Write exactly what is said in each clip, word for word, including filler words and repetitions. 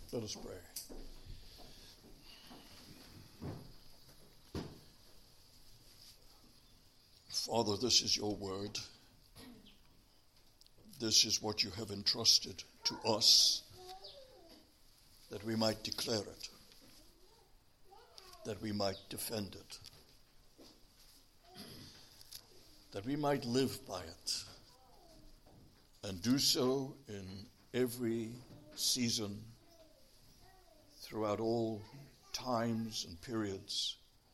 Let us pray. Father, this is your word. This is what you have entrusted to us, that we might declare it, that we might defend it, that we might live by it, and do so in every season, throughout all times and periods,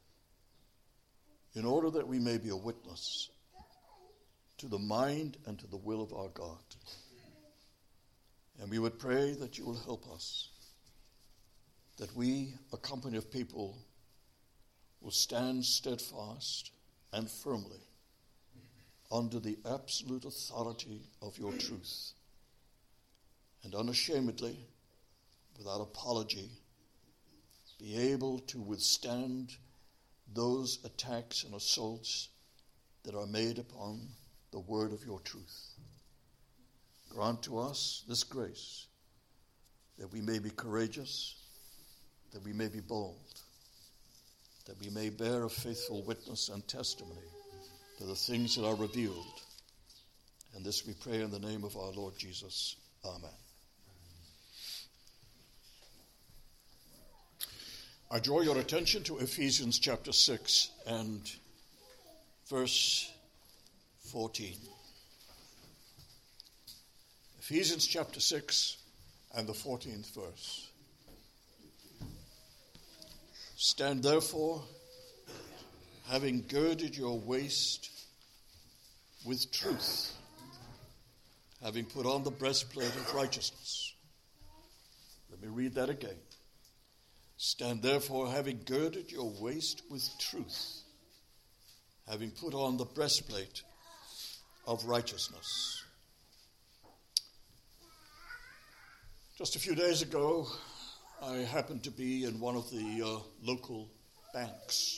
in order that we may be a witness to the mind and to the will of our God. And we would pray that you will help us, that we, a company of people, will stand steadfast and firmly under the absolute authority of your truth, and unashamedly, without apology, be able to withstand those attacks and assaults that are made upon the word of your truth. Grant to us this grace, that we may be courageous, that we may be bold, that we may bear a faithful witness and testimony to the things that are revealed. And this we pray in the name of our Lord Jesus. Amen. I draw your attention to Ephesians chapter six and verse fourteen. Ephesians chapter six and the fourteenth verse. Stand therefore, having girded your waist with truth, having put on the breastplate of righteousness. Let me read that again. Stand therefore, having girded your waist with truth, having put on the breastplate of righteousness. Just a few days ago, I happened to be in one of the uh, local banks.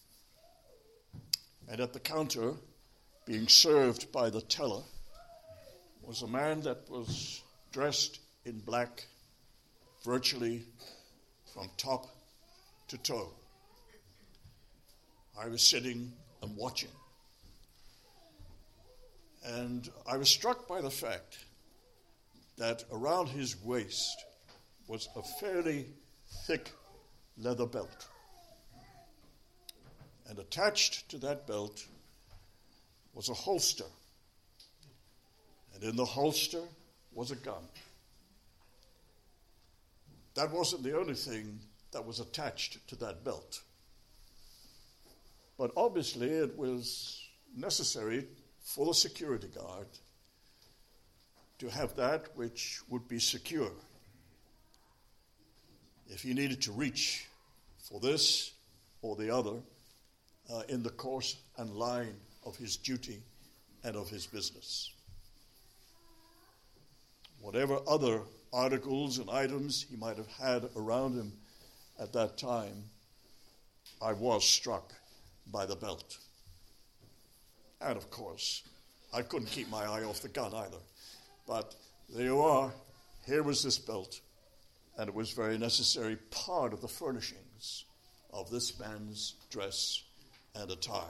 And at the counter, being served by the teller, was a man that was dressed in black, virtually from top to toe. I was sitting and watching. And I was struck by the fact that around his waist was a fairly thick leather belt. And attached to that belt was a holster. And in the holster was a gun. That wasn't the only thing that was attached to that belt. But obviously it was necessary for the security guard to have that which would be secure. If he needed to reach for this or the other uh, in the course and line of his duty and of his business. Whatever other articles and items he might have had around him at that time, I was struck by the belt. And of course, I couldn't keep my eye off the gun either. But there you are. Here was this belt, and it was very necessary part of the furnishings of this man's dress and attire.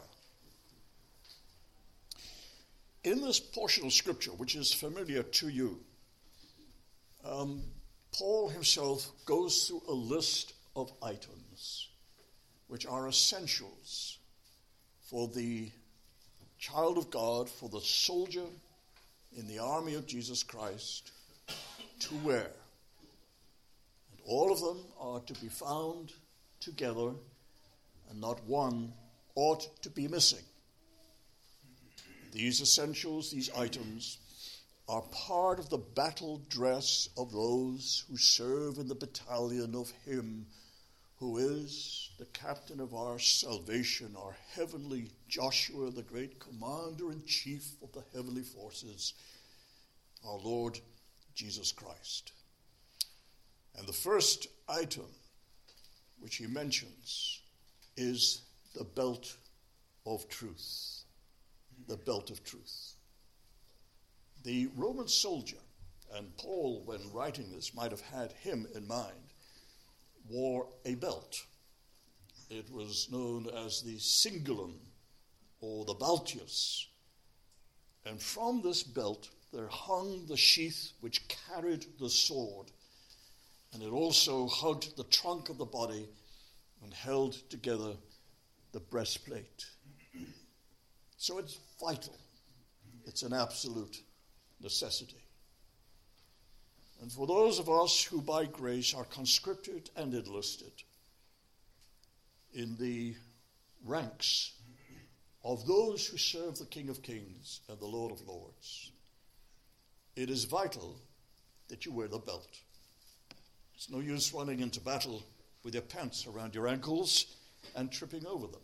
In this portion of Scripture, which is familiar to you, um, Paul himself goes through a list of items which are essentials for the child of God, for the soldier in the army of Jesus Christ to wear. And all of them are to be found together, and not one ought to be missing. These essentials, these items, are part of the battle dress of those who serve in the battalion of Him who is the captain of our salvation, our heavenly Joshua, the great commander-in-chief of the heavenly forces, our Lord Jesus Christ. And the first item which he mentions is the belt of truth. The belt of truth. The Roman soldier, and Paul, when writing this, might have had him in mind, wore a belt. It was known as the cingulum or the balteus. And from this belt there hung the sheath which carried the sword, and it also hugged the trunk of the body and held together the breastplate. So it's vital. It's an absolute necessity. And for those of us who by grace are conscripted and enlisted in the ranks of those who serve the King of Kings and the Lord of Lords, it is vital that you wear the belt. It's no use running into battle with your pants around your ankles and tripping over them.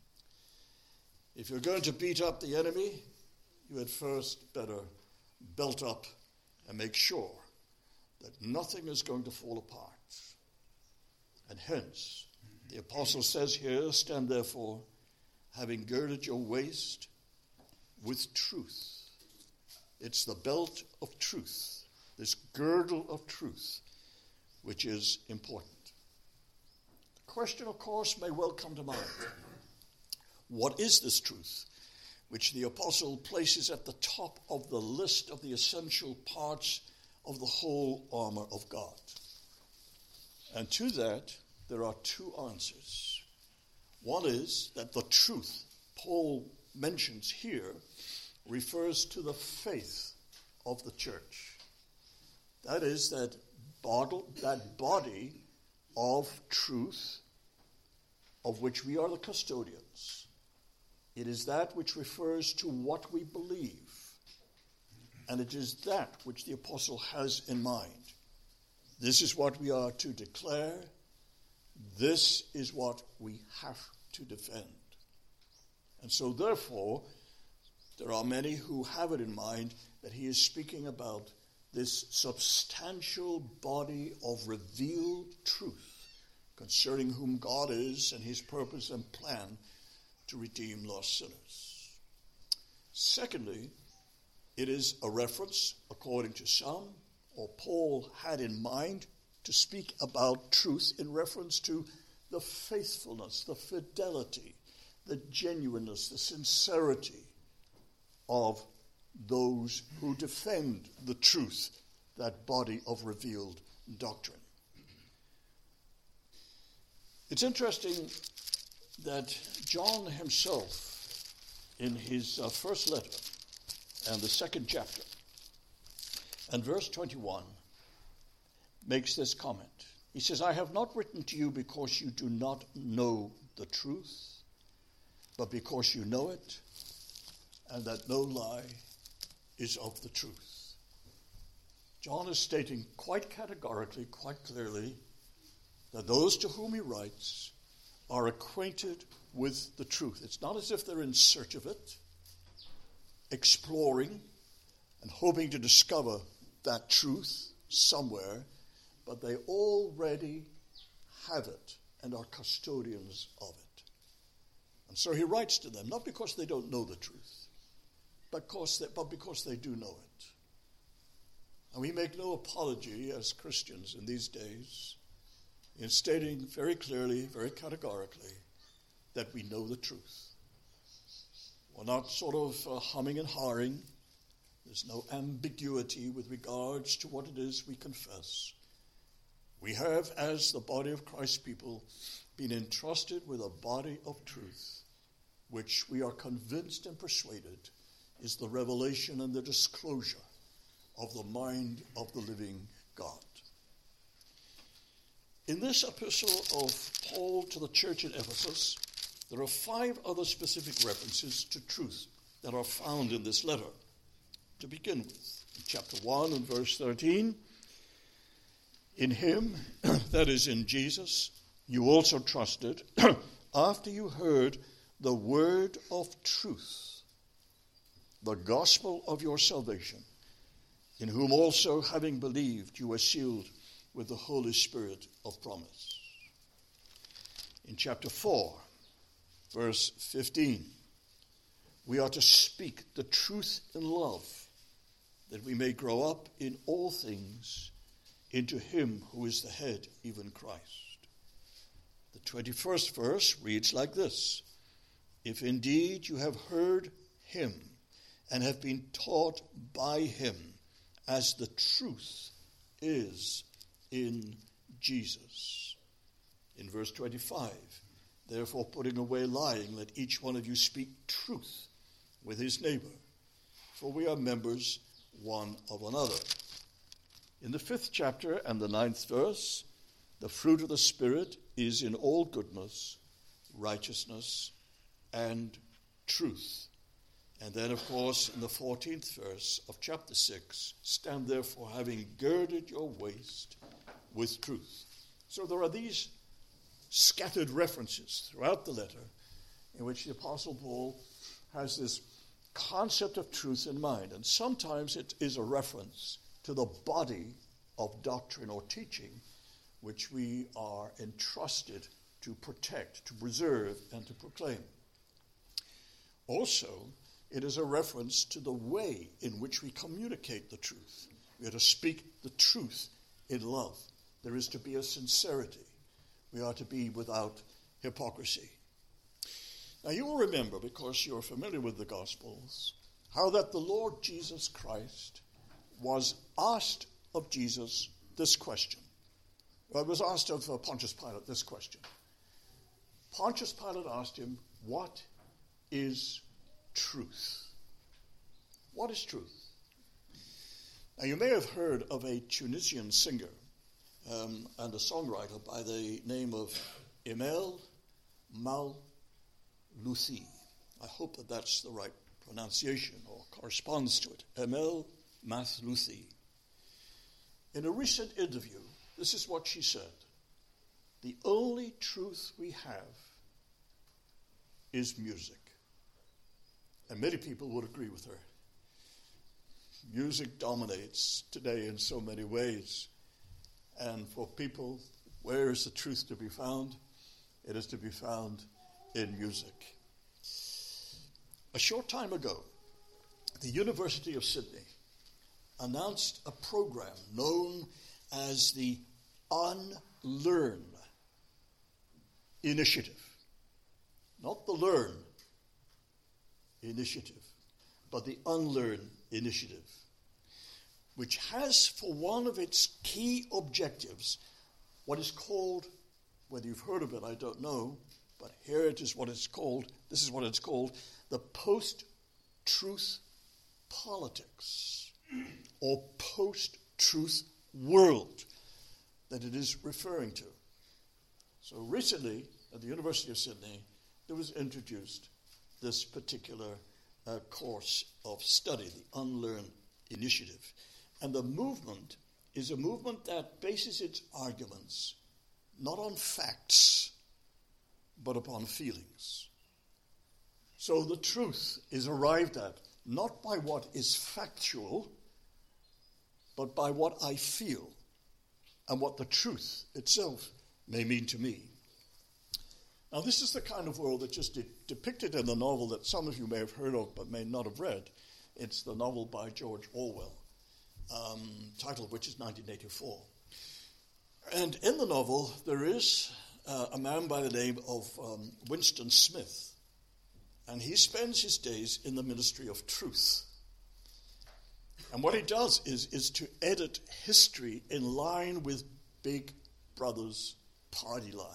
If you're going to beat up the enemy, you had first better belt up and make sure that nothing is going to fall apart. And hence, the apostle says here, stand therefore, having girded your waist with truth. It's the belt of truth, this girdle of truth, which is important. The question, of course, may well come to mind. What is this truth, which the apostle places at the top of the list of the essential parts of the whole armor of God? And to that, there are two answers. One is that the truth Paul mentions here refers to the faith of the church. That is, that body, that body of truth of which we are the custodians. It is that which refers to what we believe. And it is that which the apostle has in mind. This is what we are to declare. This is what we have to defend. And so therefore, there are many who have it in mind that he is speaking about this substantial body of revealed truth concerning whom God is and his purpose and plan to redeem lost sinners. Secondly, it is a reference, according to some, or Paul had in mind to speak about truth in reference to the faithfulness, the fidelity, the genuineness, the sincerity of those who defend the truth, that body of revealed doctrine. It's interesting that John himself, in his uh, first letter and the second chapter, and verse twenty-one, makes this comment. He says, I have not written to you because you do not know the truth, but because you know it, and that no lie is of the truth. John is stating quite categorically, quite clearly, that those to whom he writes are acquainted with the truth. It's not as if they're in search of it, exploring and hoping to discover that truth somewhere, but they already have it and are custodians of it. And so he writes to them, not because they don't know the truth, but because they, but because they do know it. And we make no apology as Christians in these days in stating very clearly, very categorically, that we know the truth. We're not sort of uh, humming and hawing. There's no ambiguity with regards to what it is we confess. We have, as the body of Christ's people, been entrusted with a body of truth, which we are convinced and persuaded is the revelation and the disclosure of the mind of the living God. In this epistle of Paul to the church in Ephesus, there are five other specific references to truth that are found in this letter. To begin with, in chapter one and verse thirteen, in him, that is in Jesus, you also trusted, after you heard the word of truth, the gospel of your salvation, in whom also, having believed, you were sealed with the Holy Spirit of promise. In chapter four, verse fifteen, we are to speak the truth in love, that we may grow up in all things into him who is the head, even Christ. The twenty-first verse reads like this: If indeed you have heard him and have been taught by him, as the truth is in Jesus. In verse twenty-five, therefore putting away lying, let each one of you speak truth with his neighbor, for we are members one of another. In the fifth chapter and the ninth verse, the fruit of the Spirit is in all goodness, righteousness, and truth. And then, of course, in the fourteenth verse of chapter six, stand therefore having girded your waist with truth. So there are these scattered references throughout the letter in which the Apostle Paul has this concept of truth in mind. And sometimes it is a reference to the body of doctrine or teaching which we are entrusted to protect, to preserve, and to proclaim. Also, it is a reference to the way in which we communicate the truth. We are to speak the truth in love. There is to be a sincerity. We are to be without hypocrisy. Now you will remember, because you're familiar with the Gospels, how that the Lord Jesus Christ was asked of Jesus this question. Well, it was asked of uh, Pontius Pilate this question. Pontius Pilate asked him, what is truth? What is truth? Now you may have heard of a Tunisian singer um, and a songwriter by the name of Emel Maaloufly. I hope that that's the right pronunciation or corresponds to it. Emel Maaloufly. In a recent interview, this is what she said: the only truth we have is music. And many people would agree with her. Music dominates today in so many ways. And for people, where is the truth to be found? It is to be found in music. A short time ago, the University of Sydney announced a program known as the Unlearn Initiative. Not the Learn Initiative, but the Unlearn Initiative, which has for one of its key objectives what is called, whether you've heard of it, I don't know, but here it is what it's called, this is what it's called, the post-truth politics, or post-truth world that it is referring to. So recently, at the University of Sydney, there was introduced this particular uh, course of study, the Unlearn Initiative. And the movement is a movement that bases its arguments not on facts, but upon feelings. So the truth is arrived at not by what is factual, but by what I feel and what the truth itself may mean to me. Now, this is the kind of world that's just de- depicted in the novel that some of you may have heard of but may not have read. It's the novel by George Orwell, um, title of which is nineteen eighty-four. And in the novel, there is uh, a man by the name of um, Winston Smith, and he spends his days in the ministry of truth. And what he does is, is to edit history in line with Big Brother's party line.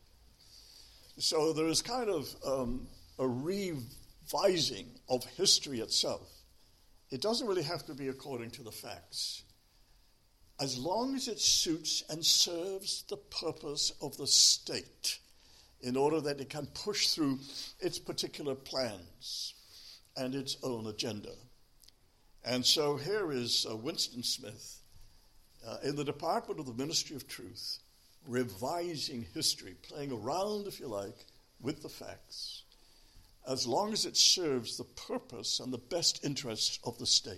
So there is kind of um, a revising of history itself. It doesn't really have to be according to the facts, as long as it suits and serves the purpose of the state in order that it can push through its particular plans and its own agenda. And so here is uh, Winston Smith uh, in the Department of the Ministry of Truth, revising history, playing around, if you like, with the facts, as long as it serves the purpose and the best interests of the state.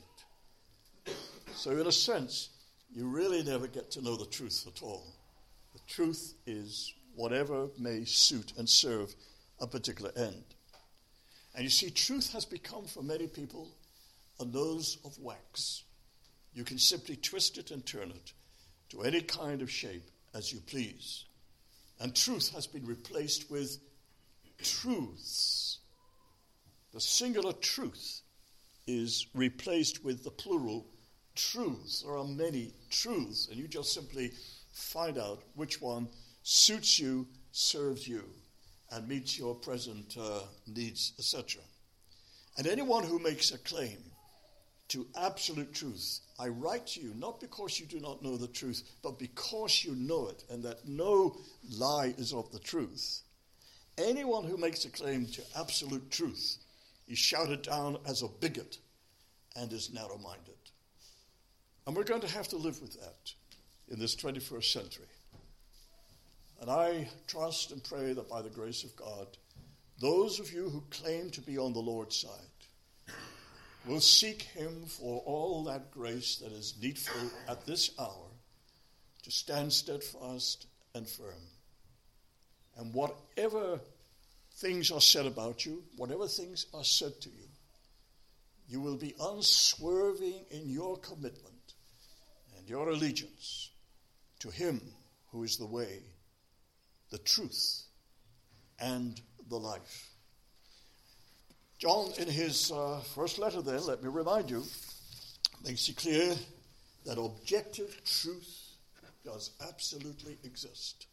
So in a sense, you really never get to know the truth at all. The truth is whatever may suit and serve a particular end. And you see, truth has become for many people a nose of wax. You can simply twist it and turn it to any kind of shape as you please. And truth has been replaced with truths. The singular truth is replaced with the plural truths. There are many truths, and you just simply find out which one suits you, serves you, and meets your present uh, needs, et cetera. And anyone who makes a claim to absolute truth, I write to you not because you do not know the truth, but because you know it, and that no lie is of the truth. Anyone who makes a claim to absolute truth is shouted down as a bigot and is narrow-minded. And we're going to have to live with that in this twenty-first century. And I trust and pray that by the grace of God, those of you who claim to be on the Lord's side will seek him for all that grace that is needful at this hour to stand steadfast and firm. And whatever things are said about you, whatever things are said to you, you will be unswerving in your commitment and your allegiance to him who is the way, the truth, and the life. John, in his uh, first letter there, let me remind you, makes it clear that objective truth does absolutely exist.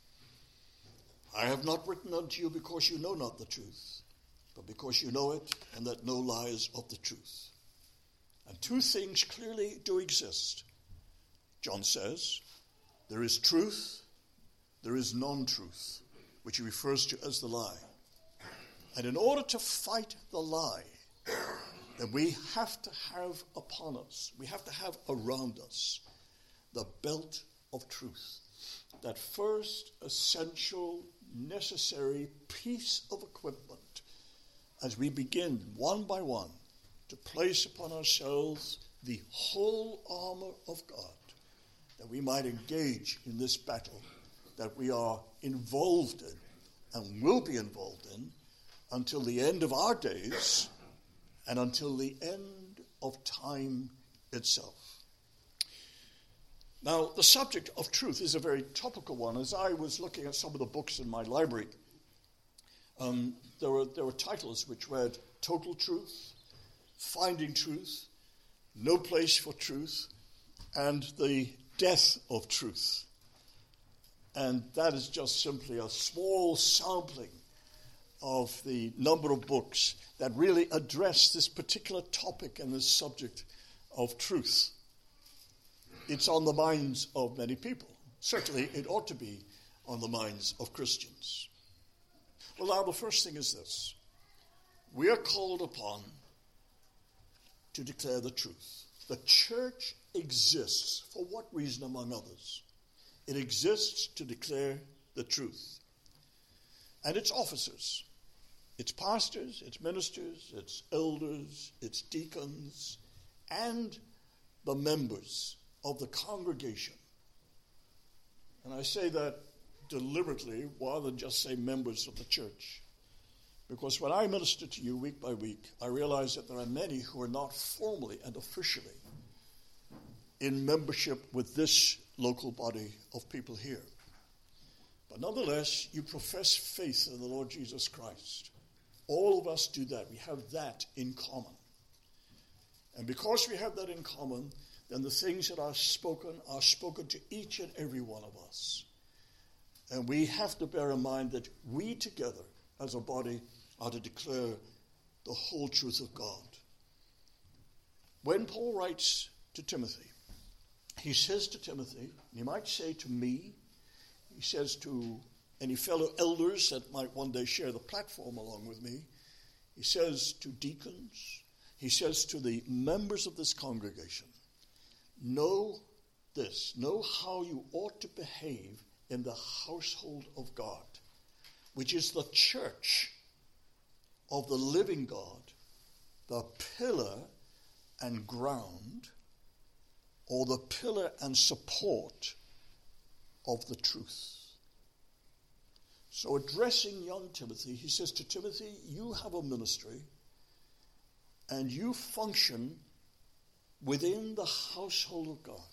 I have not written unto you because you know not the truth, but because you know it, and that no lie is of the truth. And two things clearly do exist. John says, there is truth, there is non-truth, which he refers to as the lie. And in order to fight the lie, then we have to have upon us, we have to have around us, the belt of truth. That first essential, necessary piece of equipment as we begin one by one to place upon ourselves the whole armor of God, that we might engage in this battle that we are involved in and will be involved in until the end of our days and until the end of time itself. Now, the subject of truth is a very topical one. As I was looking at some of the books in my library, um, there were there were titles which read Total Truth, Finding Truth, No Place for Truth, and The Death of Truth. And that is just simply a small sampling of the number of books that really address this particular topic and this subject of truth. It's on the minds of many people. Certainly, it ought to be on the minds of Christians. Well, now, the first thing is this. We are called upon to declare the truth. The church exists. For what reason, among others? It exists to declare the truth. And its officers, its pastors, its ministers, its elders, its deacons, and the members of the congregation. And I say that deliberately rather than just say members of the church. Because when I minister to you week by week, I realize that there are many who are not formally and officially in membership with this local body of people here. But nonetheless, you profess faith in the Lord Jesus Christ. All of us do that. We have that in common. And because we have that in common, then the things that are spoken are spoken to each and every one of us. And we have to bear in mind that we together as a body are to declare the whole truth of God. When Paul writes to Timothy, he says to Timothy, he might say to me, he says to any fellow elders that might one day share the platform along with me, he says to deacons, he says to the members of this congregation, know this, know how you ought to behave in the household of God, which is the church of the living God, the pillar and ground, or the pillar and support of the truth. So addressing young Timothy, he says to Timothy, you have a ministry and you function within the household of God.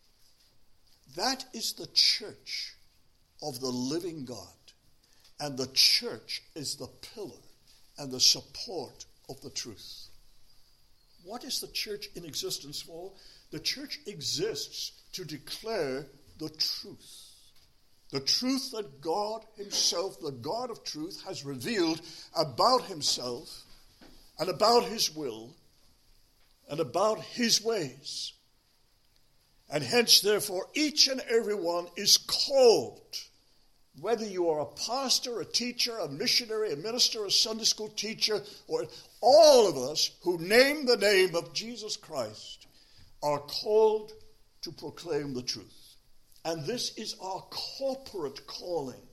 That is the church of the living God. And the church is the pillar and the support of the truth. What is the church in existence for? The church exists to declare the truth. The truth that God himself, the God of truth, has revealed about himself and about his will and about his ways. And hence, therefore, each and every one is called, whether you are a pastor, a teacher, a missionary, a minister, a Sunday school teacher, or all of us who name the name of Jesus Christ are called to proclaim the truth. And this is our corporate calling.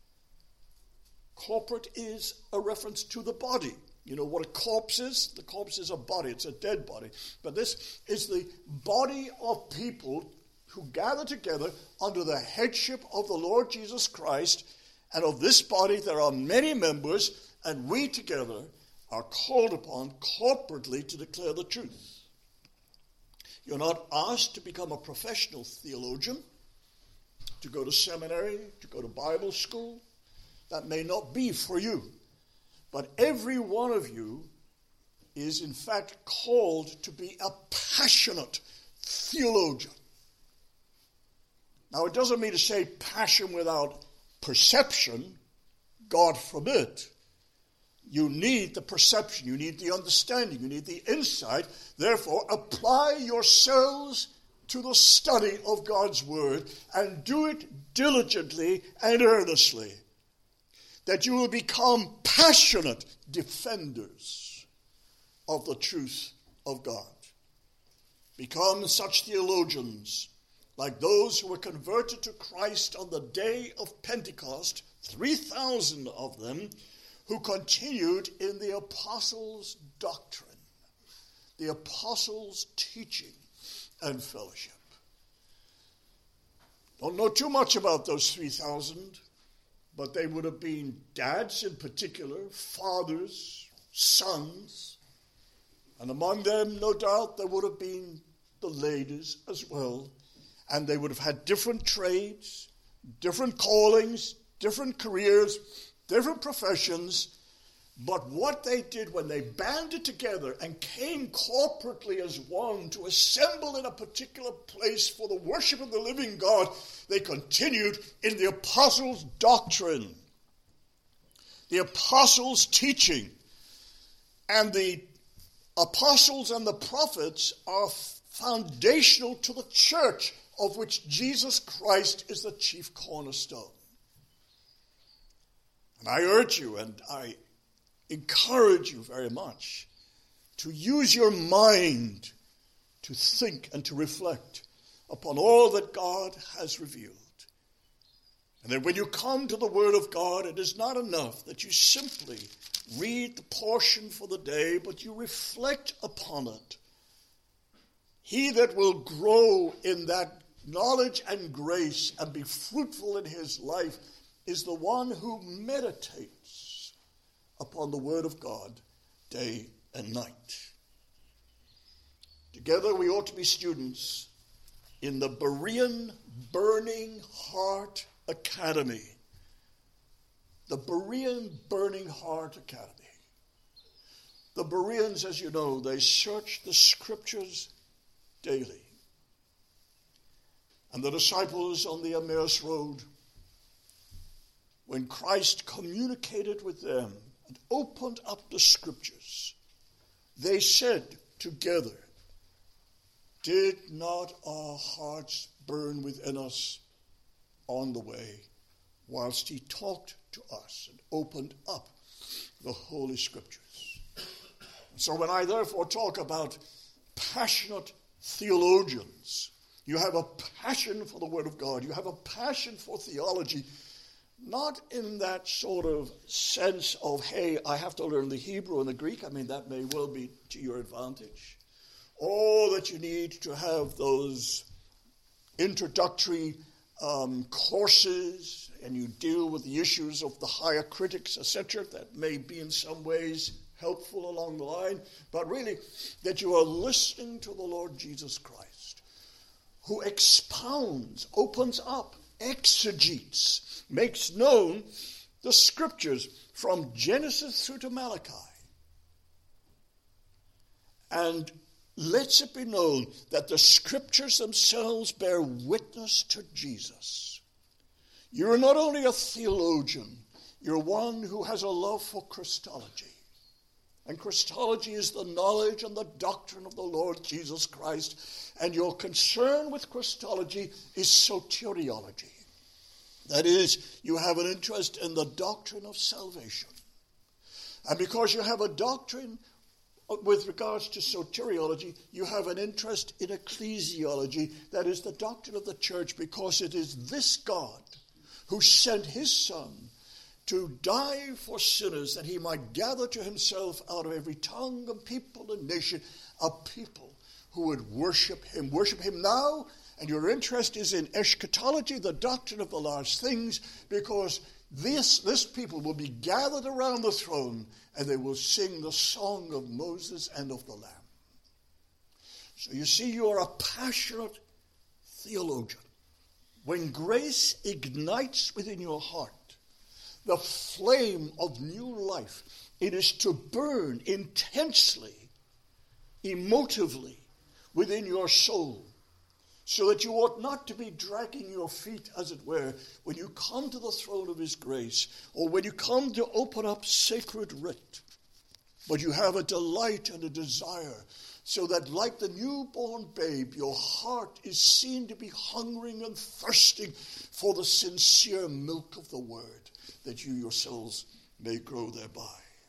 Corporate is a reference to the body. You know what a corpse is? The corpse is a body. It's a dead body. But this is the body of people who gather together under the headship of the Lord Jesus Christ. And of this body there are many members, and we together are called upon corporately to declare the truth. You're not asked to become a professional theologian, to go to seminary, to go to Bible school. That may not be for you. But every one of you is in fact called to be a passionate theologian. Now, it doesn't mean to say passion without perception. God forbid. You need the perception. You need the understanding. You need the insight. Therefore, apply yourselves to the study of God's word and do it diligently and earnestly, that you will become passionate defenders of the truth of God. Become such theologians like those who were converted to Christ on the day of Pentecost, three thousand of them, who continued in the apostles' doctrine, the apostles' teaching and fellowship. Don't know too much about those three thousand, but they would have been dads in particular, fathers, sons, and among them, no doubt, there would have been the ladies as well, and they would have had different trades, different callings, different careers, different professions. But what they did when they banded together and came corporately as one to assemble in a particular place for the worship of the living God, they continued in the apostles' doctrine, the apostles' teaching. And the apostles and the prophets are foundational to the church, of which Jesus Christ is the chief cornerstone. And I urge you, and I encourage you very much to use your mind to think and to reflect upon all that God has revealed. And then when you come to the Word of God, it is not enough that you simply read the portion for the day, but you reflect upon it. He that will grow in that knowledge and grace and be fruitful in his life is the one who meditates upon the Word of God day and night. Together we ought to be students in the Berean Burning Heart Academy. The Berean Burning Heart Academy. The Bereans, as you know, they searched the Scriptures daily. And the disciples on the Emmaus Road, when Christ communicated with them and opened up the Scriptures, they said together, "Did not our hearts burn within us on the way, whilst he talked to us and opened up the Holy Scriptures?" So when I therefore talk about passionate theologians, you have a passion for the Word of God, you have a passion for theology, not in that sort of sense of, hey, I have to learn the Hebrew and the Greek. I mean, that may well be to your advantage. Or that you need to have those introductory um, courses and you deal with the issues of the higher critics, et cetera. That may be in some ways helpful along the line, but really that you are listening to the Lord Jesus Christ, who expounds, opens up, exegetes, makes known the scriptures from Genesis through to Malachi. And lets it be known that the scriptures themselves bear witness to Jesus. You're not only a theologian, you're one who has a love for Christology. And Christology is the knowledge and the doctrine of the Lord Jesus Christ. And your concern with Christology is soteriology. That is, you have an interest in the doctrine of salvation. And because you have a doctrine with regards to soteriology, you have an interest in ecclesiology, that is the doctrine of the church, because it is this God who sent his Son to die for sinners, that he might gather to himself out of every tongue and people and nation a people who would worship him. Worship him now, and your interest is in eschatology, the doctrine of the last things, because this, this people will be gathered around the throne and they will sing the song of Moses and of the Lamb. So you see, you are a passionate theologian. When grace ignites within your heart the flame of new life, it is to burn intensely, emotively within your soul, so that you ought not to be dragging your feet, as it were, when you come to the throne of his grace, or when you come to open up sacred writ. But you have a delight and a desire, so that like the newborn babe, your heart is seen to be hungering and thirsting for the sincere milk of the word, that you yourselves may grow thereby.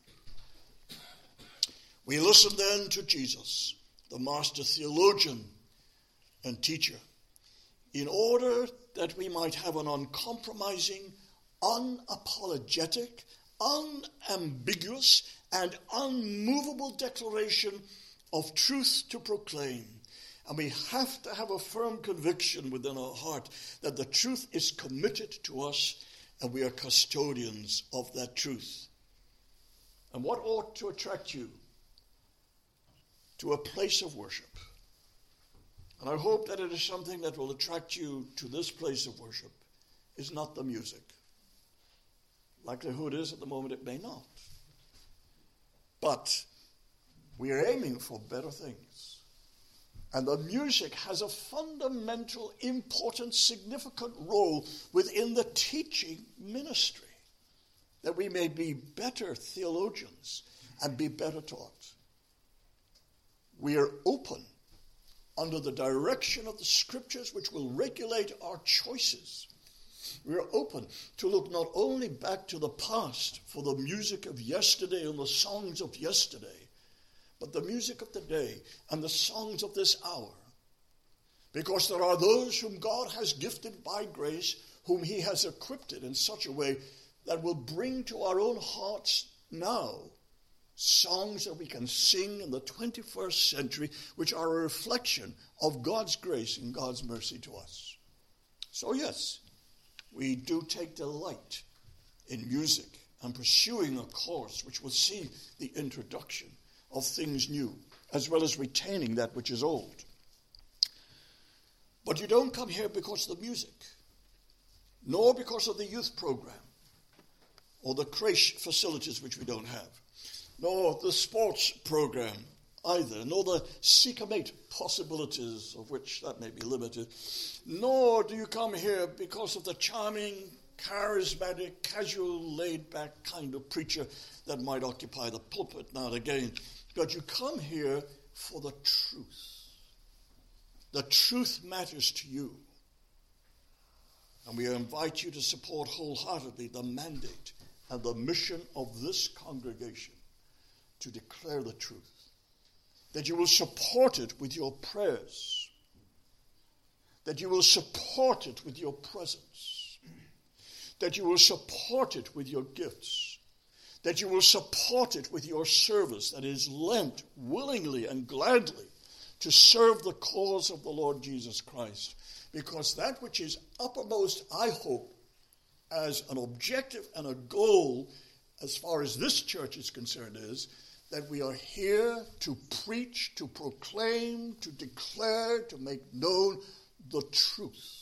We listen then to Jesus, the master theologian and teacher, in order that we might have an uncompromising, unapologetic, unambiguous, and unmovable declaration of truth to proclaim. And we have to have a firm conviction within our heart that the truth is committed to us and we are custodians of that truth. And what ought to attract you to a place of worship? And I hope that it is something that will attract you to this place of worship, is not the music. Likelihood is at the moment it may not. But we are aiming for better things. And the music has a fundamental, important, significant role within the teaching ministry, that we may be better theologians and be better taught. We are open under the direction of the scriptures, which will regulate our choices. We are open to look not only back to the past for the music of yesterday and the songs of yesterday, but the music of the day and the songs of this hour. Because there are those whom God has gifted by grace, whom he has equipped in such a way that will bring to our own hearts now songs that we can sing in the twenty-first century, which are a reflection of God's grace and God's mercy to us. So yes, we do take delight in music and pursuing a course which will see the introduction of things new, as well as retaining that which is old. But you don't come here because of the music, nor because of the youth program, or the creche facilities which we don't have, nor the sports program either, nor the seek-a-mate possibilities, of which that may be limited, nor do you come here because of the charming, charismatic, casual, laid-back kind of preacher that might occupy the pulpit now and again, but you come here for the truth. The truth matters to you. And we invite you to support wholeheartedly the mandate and the mission of this congregation to declare the truth. That you will support it with your prayers. That you will support it with your presence. That you will support it with your gifts. That you will support it with your service that is lent willingly and gladly to serve the cause of the Lord Jesus Christ. Because that which is uppermost, I hope, as an objective and a goal, as far as this church is concerned, is that we are here to preach, to proclaim, to declare, to make known the truth.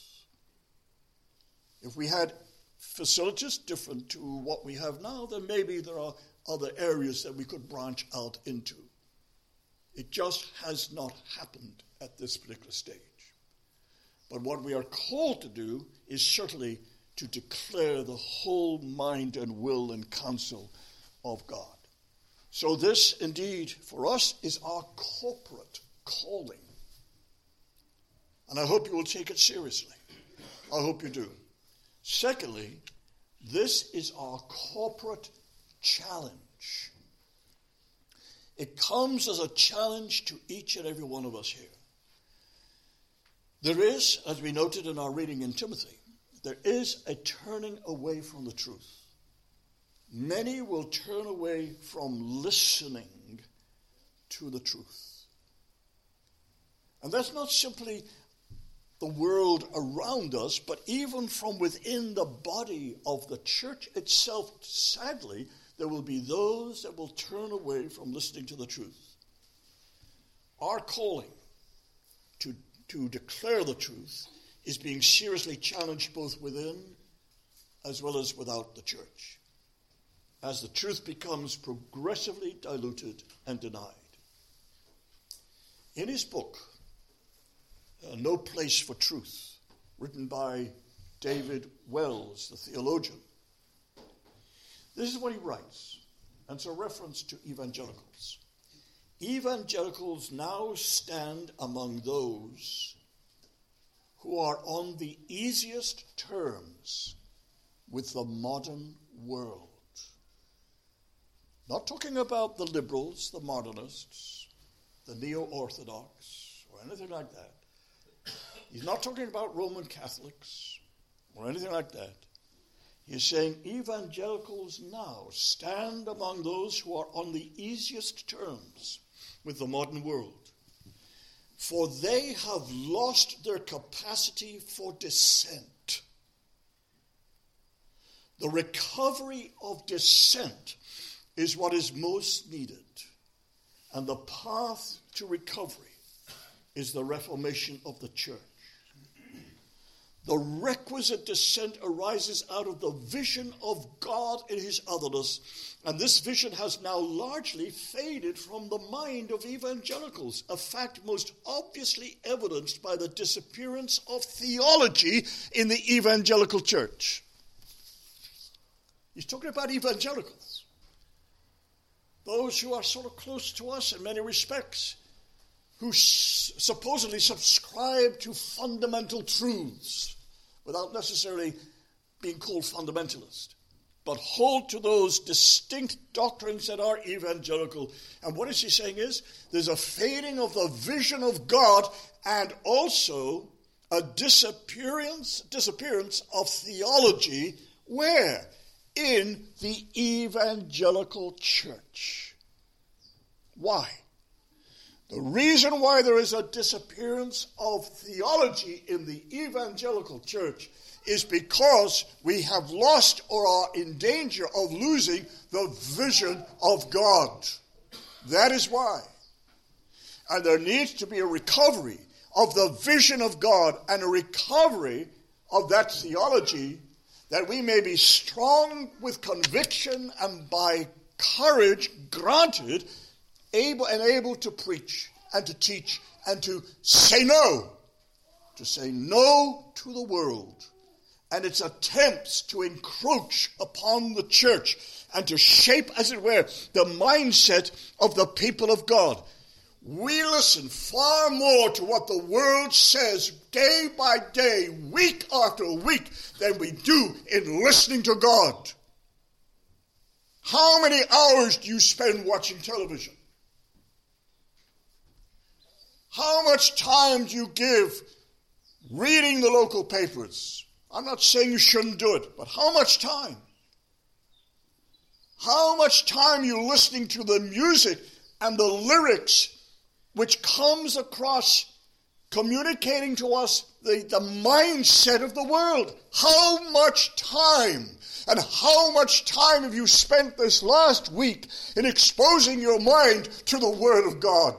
If we had facilities different to what we have now, then maybe there are other areas that we could branch out into. It just has not happened at this particular stage. But what we are called to do is certainly to declare the whole mind and will and counsel of God. So this, indeed, for us, is our corporate calling. And I hope you will take it seriously. I hope you do. Secondly, this is our corporate challenge. It comes as a challenge to each and every one of us here. There is, as we noted in our reading in Timothy, there is a turning away from the truth. Many will turn away from listening to the truth. And that's not simply the world around us, but even from within the body of the church itself, sadly, there will be those that will turn away from listening to the truth. Our calling to, to declare the truth is being seriously challenged both within as well as without the church, as the truth becomes progressively diluted and denied. In his book, uh, No Place for Truth, written by David Wells, the theologian, this is what he writes, and it's a reference to evangelicals. Evangelicals now stand among those who are on the easiest terms with the modern world. Not talking about the liberals, the modernists, the neo-Orthodox, or anything like that. He's not talking about Roman Catholics or anything like that. He's saying evangelicals now stand among those who are on the easiest terms with the modern world, for they have lost their capacity for dissent. The recovery of dissent is what is most needed, and the path to recovery is the reformation of the church. The requisite dissent arises out of the vision of God in his otherness, and this vision has now largely faded from the mind of evangelicals, a fact most obviously evidenced by the disappearance of theology in the evangelical church. He's talking about evangelicals, those who are sort of close to us in many respects, who s- supposedly subscribe to fundamental truths without necessarily being called fundamentalist, but hold to those distinct doctrines that are evangelical. And what is he saying is, there's a fading of the vision of God and also a disappearance, disappearance of theology. Where? In the evangelical church. Why? The reason why there is a disappearance of theology in the evangelical church is because we have lost or are in danger of losing the vision of God. That is why. And there needs to be a recovery of the vision of God and a recovery of that theology, that we may be strong with conviction and by courage granted, able and able to preach and to teach and to say no, to say no to the world and its attempts to encroach upon the church and to shape, as it were, the mindset of the people of God. We listen far more to what the world says day by day, week after week, than we do in listening to God. How many hours do you spend watching television? How much time do you give reading the local papers? I'm not saying you shouldn't do it, but how much time? How much time are you listening to the music and the lyrics which comes across communicating to us the, the mindset of the world. How much time and how much time have you spent this last week in exposing your mind to the Word of God?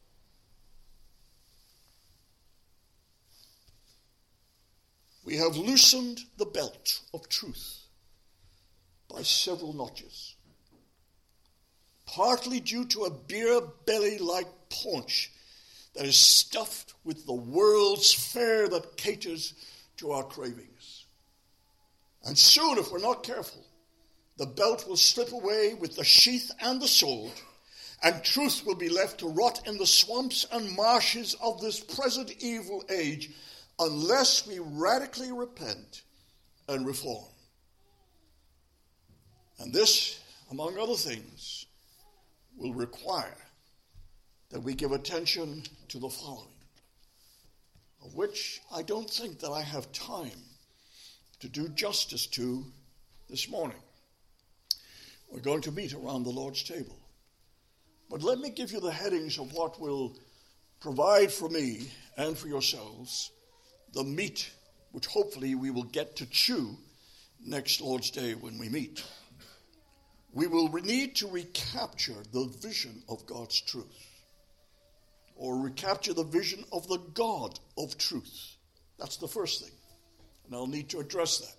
We have loosened the belt of truth by several notches, partly due to a beer belly-like paunch that is stuffed with the world's fare that caters to our cravings. And soon, if we're not careful, the belt will slip away with the sheath and the sword, and truth will be left to rot in the swamps and marshes of this present evil age, unless we radically repent and reform. And this, among other things, will require that we give attention to the following, of which I don't think that I have time to do justice to this morning. We're going to meet around the Lord's table. But let me give you the headings of what will provide for me and for yourselves the meat which hopefully we will get to chew next Lord's Day when we meet. We will need to recapture the vision of God's truth, or recapture the vision of the God of truth. That's the first thing, and I'll need to address that.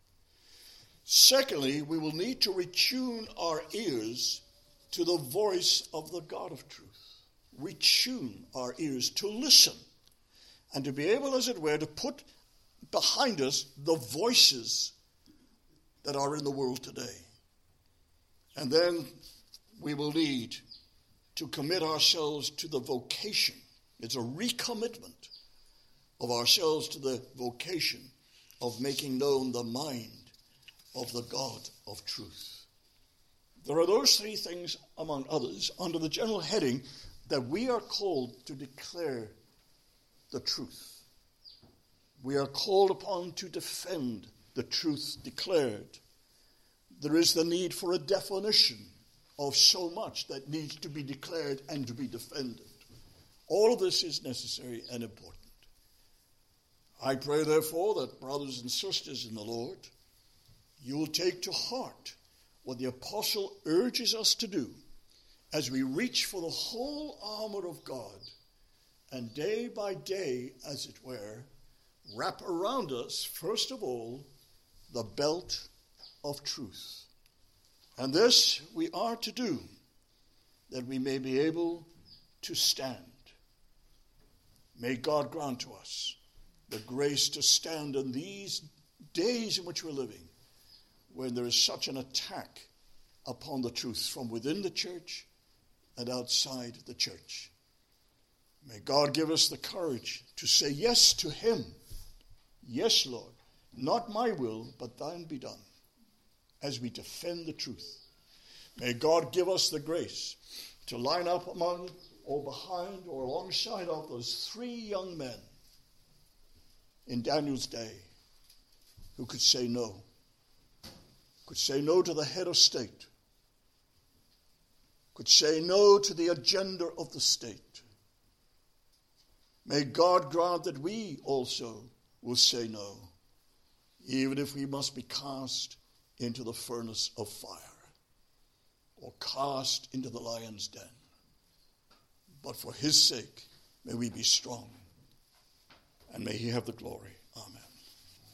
Secondly, we will need to retune our ears to the voice of the God of truth. Retune our ears to listen, and to be able, as it were, to put behind us the voices that are in the world today. And then we will need to commit ourselves to the vocation. It's a recommitment of ourselves to the vocation of making known the mind of the God of truth. There are those three things, among others, under the general heading that we are called to declare the truth. We are called upon to defend the truth declared. There is the need for a definition of so much that needs to be declared and to be defended. All of this is necessary and important. I pray, therefore, that brothers and sisters in the Lord, you will take to heart what the apostle urges us to do as we reach for the whole armor of God and day by day, as it were, wrap around us, first of all, the belt of truth. And this we are to do, that we may be able to stand. May God grant to us the grace to stand in these days in which we're living, when there is such an attack upon the truth from within the church and outside the church. May God give us the courage to say yes to him. Yes, Lord, not my will, but thine be done, as we defend the truth. May God give us the grace to line up among or behind or alongside of those three young men in Daniel's day who could say no, could say no to the head of state, could say no to the agenda of the state. May God grant that we also will say no, even if we must be cast into the furnace of fire or cast into the lion's den. But for his sake, may we be strong, and may he have the glory. Amen.